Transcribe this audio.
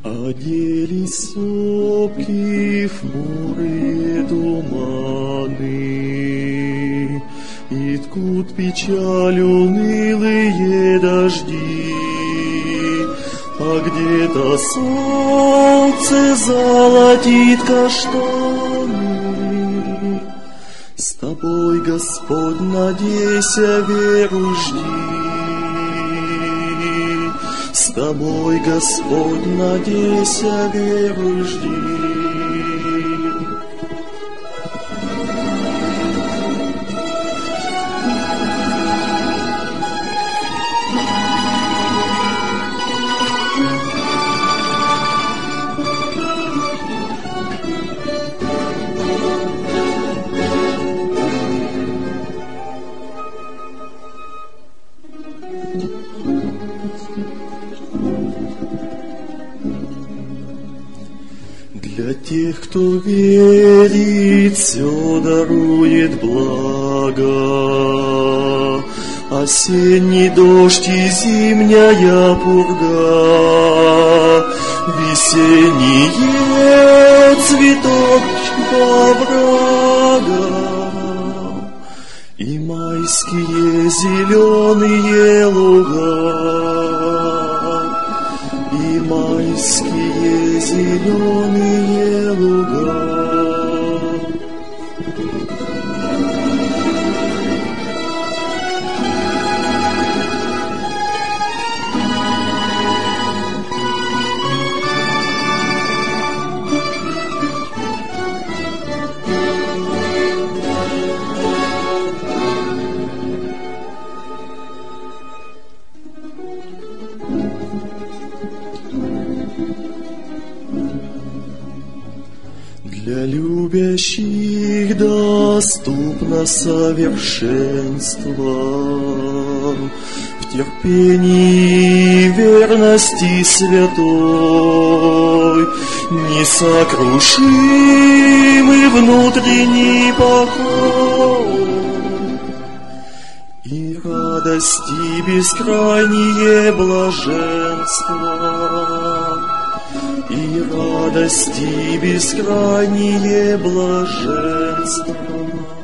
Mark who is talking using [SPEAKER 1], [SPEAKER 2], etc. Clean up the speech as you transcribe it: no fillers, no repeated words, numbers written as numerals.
[SPEAKER 1] Оделись сопки в хмурые туманы, и ткут печаль унылые дожди, а где-то солнце золотит каштаны. С тобой, Господь, надейся, веру жди. С тобой, Господь, надейся, веру жди. Для тех, кто верит, все дарует благо. Осенний дождь и зимняя пурга, весенние цветок оврага и майские зеленые луга, и майские зеленые луга. Для любящих доступно совершенство в терпении и верности святой, несокрушимый внутренний покой и радости бескрайнее блаженство. И радости бескрайнее блаженство.